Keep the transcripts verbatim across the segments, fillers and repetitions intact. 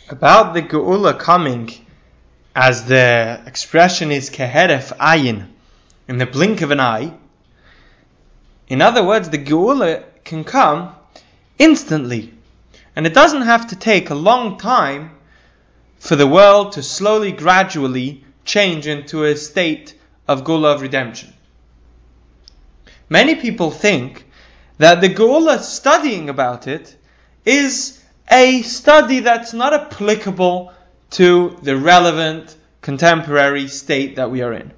About the Geula coming, as the expression is keheref ayin, in the blink of an eye. In other words, the Geula can come instantly, and it doesn't have to take a long time for the world to slowly, gradually change into a state of Geula of redemption. Many people think that the Geula, studying about it, is a study that's not applicable to the relevant contemporary state that we are in.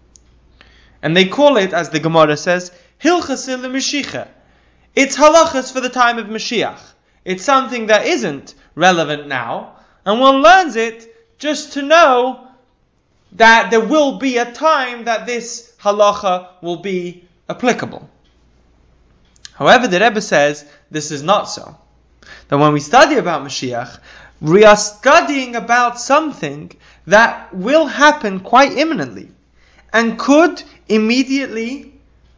And they call it, as the Gemara says, Hilchas l'Mashiach. It's halachas for the time of Mashiach. It's something that isn't relevant now, and one learns it just to know that there will be a time that this halacha will be applicable. However, the Rebbe says this is not so. That when we study about Mashiach, we are studying about something that will happen quite imminently and could immediately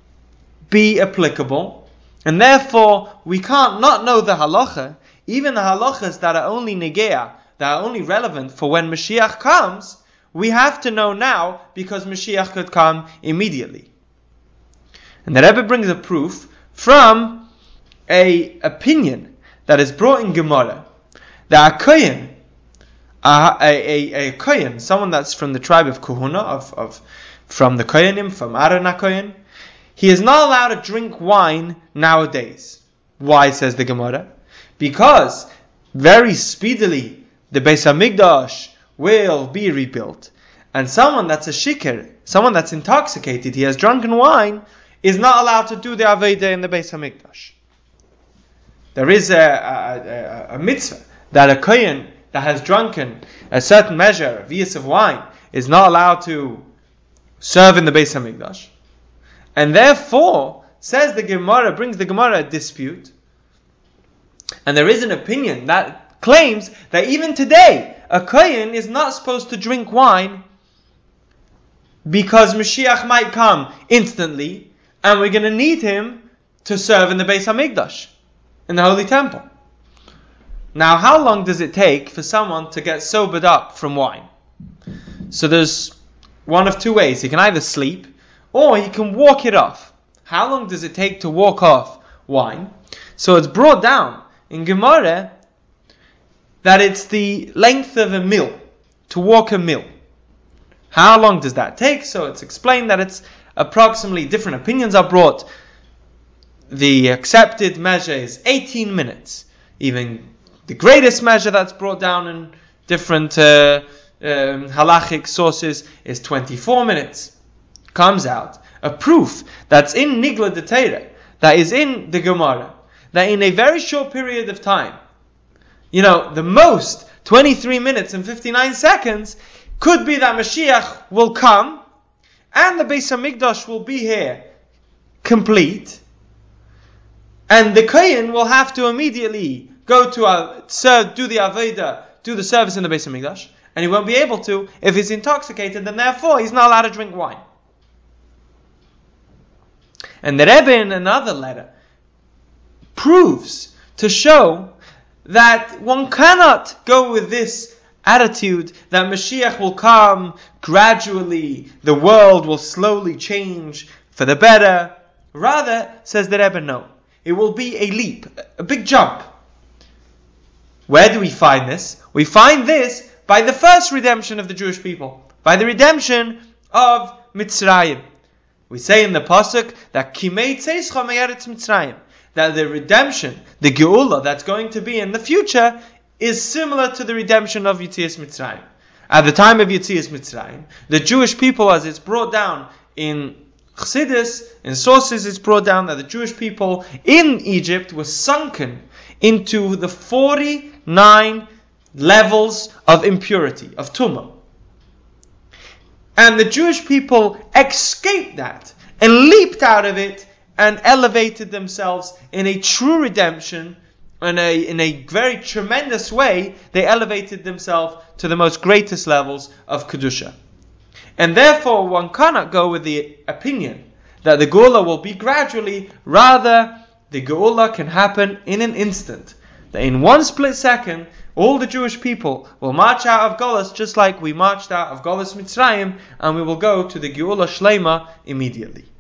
be applicable, and therefore we can't not know the halacha, even the halachas that are only negea, that are only relevant for when Mashiach comes, we have to know now because Mashiach could come immediately. And the Rebbe brings a proof from a opinion that is brought in Gemara, that a kohen, a, a, a, a kohen, someone that's from the tribe of Kohuna, of, of from the kohenim, from Aaron HaKohen, he is not allowed to drink wine nowadays. Why, says the Gemara? Because very speedily the Beis HaMikdash will be rebuilt, and someone that's a shikr, someone that's intoxicated, he has drunken wine, is not allowed to do the Aveidah in the Beis HaMikdash. There is a, a, a, a mitzvah that a kohen that has drunken a certain measure, a vias of wine, is not allowed to serve in the Beis HaMikdash. And therefore, says the Gemara, brings the Gemara a dispute. And there is an opinion that claims that even today, a kohen is not supposed to drink wine because Mashiach might come instantly, and we're going to need him to serve in the Beis HaMikdash, in the Holy Temple. Now, how long does it take for someone to get sobered up from wine? So there's one of two ways. He can either sleep, or he can walk it off. How long does it take to walk off wine? So it's brought down in Gemara that it's the length of a mil, to walk a mil. How long does that take? So it's explained that it's approximately, different opinions are brought. The accepted measure is eighteen minutes. Even the greatest measure that's brought down in different uh, um, halachic sources is twenty-four minutes. Comes out a proof that's in Nigla de Teira, that is in the Gemara, that in a very short period of time, you know, the most twenty-three minutes and fifty-nine seconds, could be that Mashiach will come and the Beis HaMikdash will be here complete, and the kohen will have to immediately go to uh, serve, do the Aveda, do the service in the Beis HaMikdash, and he won't be able to if he's intoxicated, and therefore he's not allowed to drink wine. And the Rebbe in another letter proves to show that one cannot go with this attitude that Mashiach will come gradually, the world will slowly change for the better. Rather, says the Rebbe, no. It will be a leap, a big jump. Where do we find this? We find this by the first redemption of the Jewish people, by the redemption of Mitzrayim. We say in the pasuk that Kimei Tzeischa Me'eretz Mitzrayim, that the redemption, the Geula that's going to be in the future, is similar to the redemption of Yetzias Mitzrayim. At the time of Yetzias Mitzrayim, the Jewish people, as it's brought down in Chassidus, in sources it's brought down that the Jewish people in Egypt were sunken into the forty-nine levels of impurity, of tumah. And the Jewish people escaped that and leaped out of it and elevated themselves in a true redemption. In a, in a very tremendous way, they elevated themselves to the most greatest levels of Kedusha. And therefore, one cannot go with the opinion that the Geula will be gradually. Rather, the Geula can happen in an instant. That in one split second, all the Jewish people will march out of Golus just like we marched out of Golus Mitzrayim, and we will go to the Geula Shlema immediately.